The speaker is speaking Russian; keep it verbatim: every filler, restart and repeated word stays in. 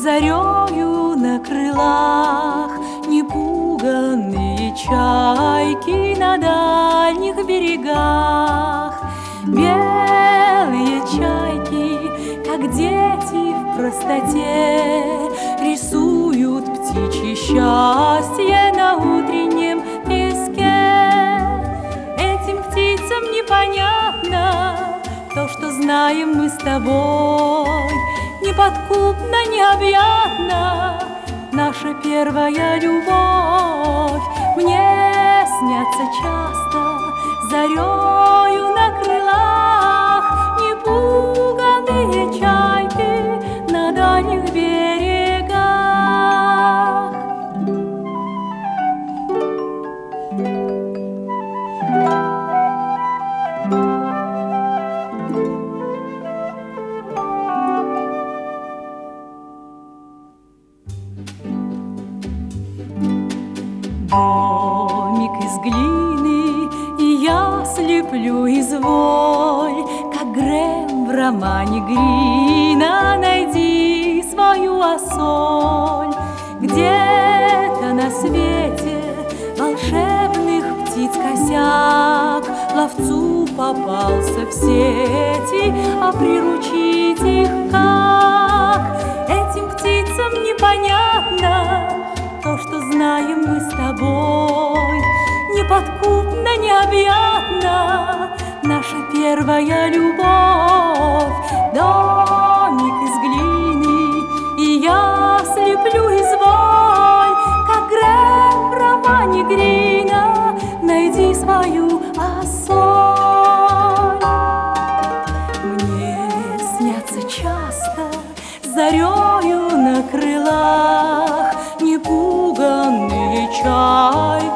зарею на крылах, непуганные чайки на дальних берегах. Белые чайки, как дети в простоте, рисуют птичье счастье на утреннем песке. Этим птицам непонятно то, что знаем мы с тобой. Неподкупна, необъятна наша первая любовь. Мне снятся часто зарею на крылах непуганные чайки на дальних берегах. Домик из глины, и я слеплю изволь, как Грэм в романе Грина. Найди свою осоль. Где-то на свете волшебных птиц косяк, ловцу попался в сети, а приручить их как? Этим птицам непонятно то, что знаем мы с тобой. Неподкупна, необъятна наша первая любовь. Домик из глины, и я слеплю изволь, как Грэм в романе Грина. Найди свою осоль. Мне снятся часто зарею на крылах непуганные чайки